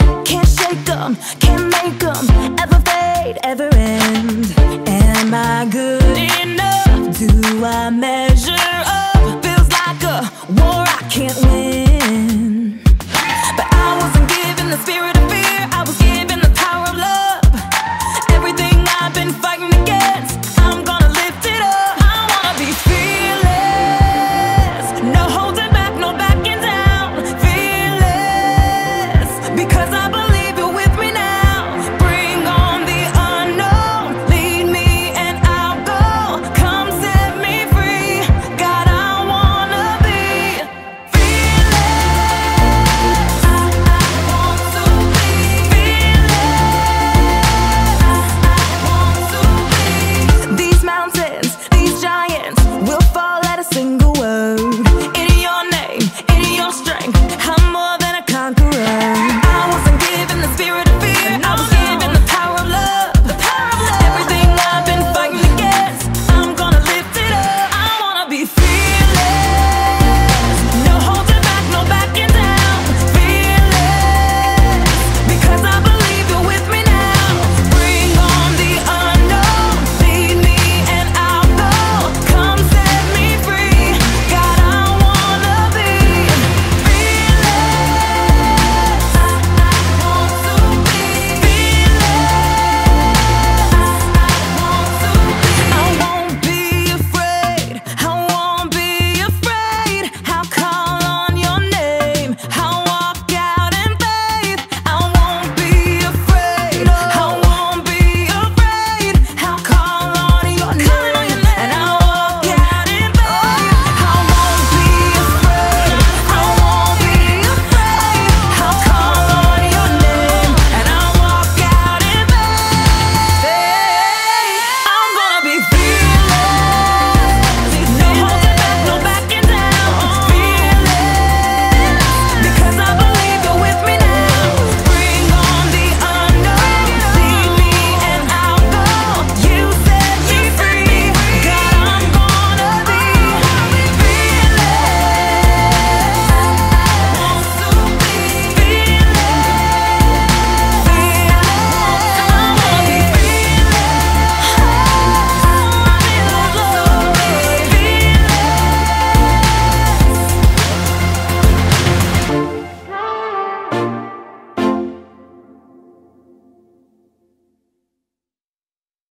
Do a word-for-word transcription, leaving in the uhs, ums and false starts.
can't shake 'em, can't make 'em ever fade, ever end. Am I good enough? Do I measure up? Feels like a war I can't win, but I wasn't given the spirit